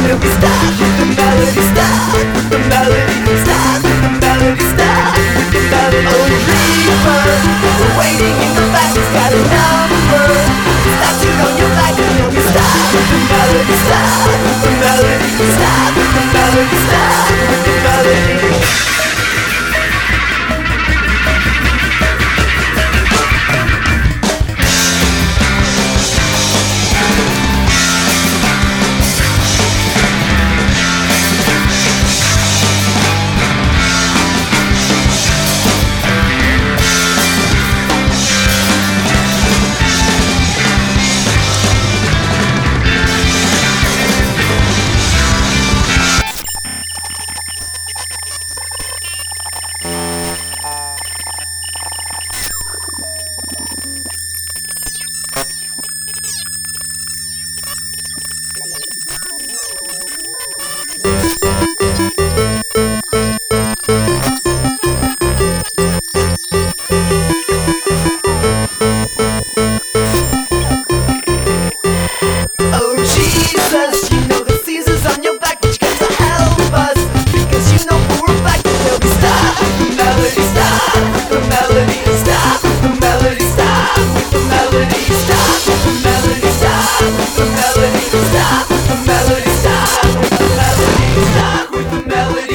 It'll be stop with the melody, stop with the melody, stop with the melody, stop with the melody. Oh, Reaper, we're waiting in the back, he's got a number. Tattooed on your back, and it'll be stop with the melody, stop with the melody, stop with the melody, stop with the melody.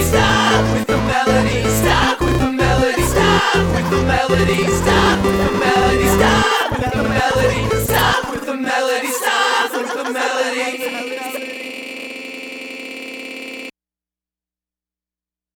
Stop with the melody, stop with the melody, stop with the melody.